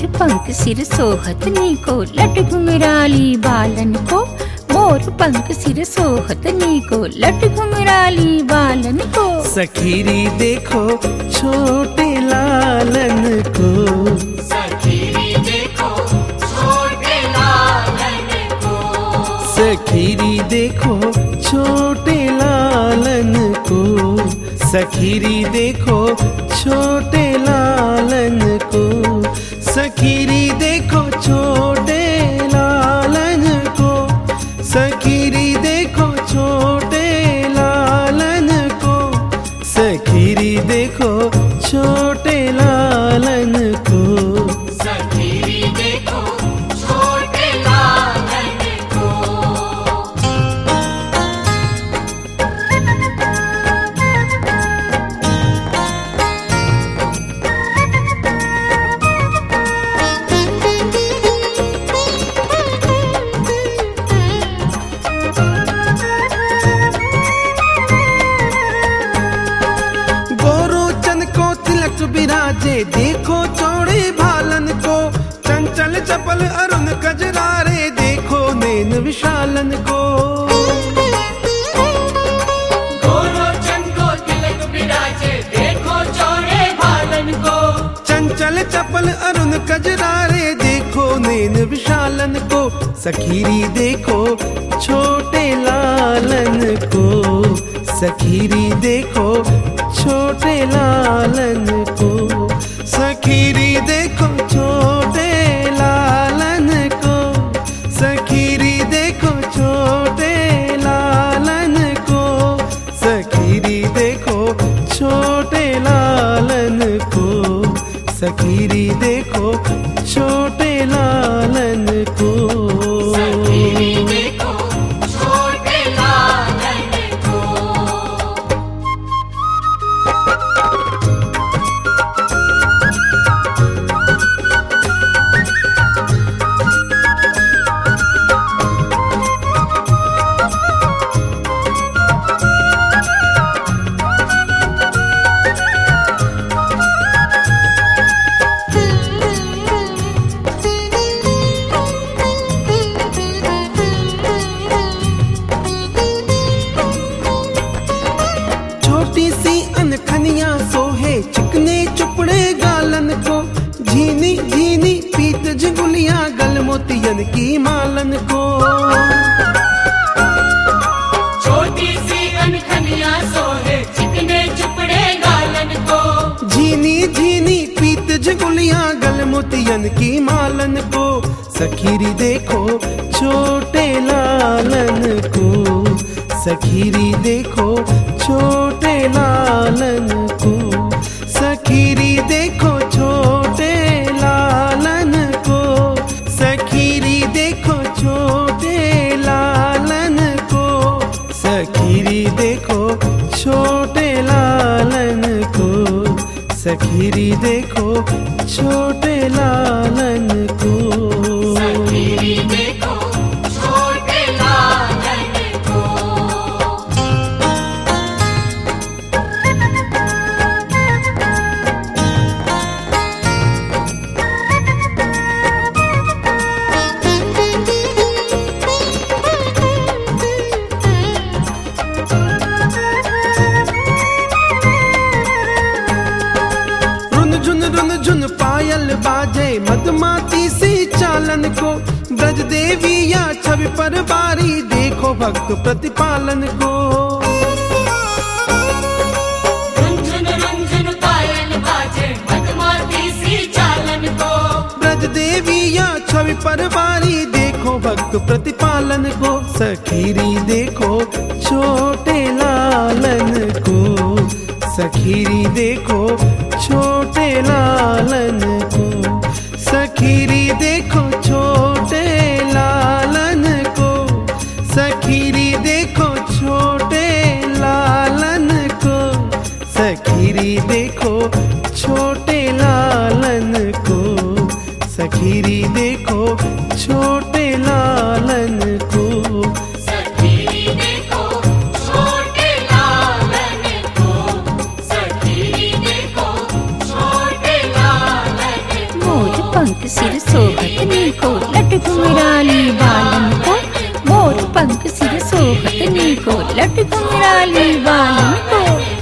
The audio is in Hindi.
मोर पंख सिर सोहत नीको, लट घुंघराली बालन को। मोर पंख सिर सोहत नीको, लट घुंघराली बालन को। सखीरी देखो छोटे लालन को, सखीरी देखो छोटे लालन को। सखीरी देखो छोटे लालन को, सखीरी देखो छोटे लालन को। सखीरी देखो छोटे लालन को, सखीरी देखो छोटे लालन को। सखीरी देखो छोटे लालन को, सखीरी देखो छोटे लालन को। बिराजे देखो चौड़े भालन को। चंचल चपल अरुण कजरारे देखो नैन विशालन को। गोरोचन को तिलक बिराजे देखो चौड़े भालन को। चंचल चपल अरुण कजरारे देखो नैन विशालन को। सखीरी देखो छोटे लालन को, सखीरी देखो छोटे लालन को। सखीरी देखो छोटे लालन को, सखीरी देखो छोटे लालन को। सखीरी देखो छोटे लालन को, सखीरी देखो छोटे लालन को। सखीरी देखो छोटे लालन को। छोटी सी अनखनिया सोहे चिकने चुपड़े गालन को। झीनी झीनी पीत झुगुलिया गल मोतियन की मालन को। छोटी सी अनखनिया सोहे चिकने चुपड़े गालन को। झीनी झीनी पीत झुगुलिया गल मोतियन की मालन को। सखीरी देखो छोटे लालन को, सखीरी देखो छोटे लालन को। सखीरी देखो छोटे लालन को, सखीरी देखो छोटे लालन को। सखीरी देखो छोटे लालन को, सखीरी देखो छोटे लालन को। सखीरी देखो छोटे लालन को। रुन झुन पायल बाजे मदमाती सी चालन को। ब्रज देवी या छवि पर बारी देखो भक्त प्रतिपालन को। रुंझुन पायल बाजे मदमाती सी चालन को। ब्रज देवी या छवि पर बारी देखो भक्त प्रतिपालन को। सखीरी देखो छोटे लालन को, सखीरी देखो छोटे लालन को। सखीरी देखो छोटे लालन को, सखीरी देखो छोटे लालन को। सखीरी देखो छोटे लालन को, सखीरी देखो छोटे लालन को। सखीरी देखो छोटे लालन को। सखीरी देखो छोटे लालन को। मोर पंख को लट घुंघराली बालन को।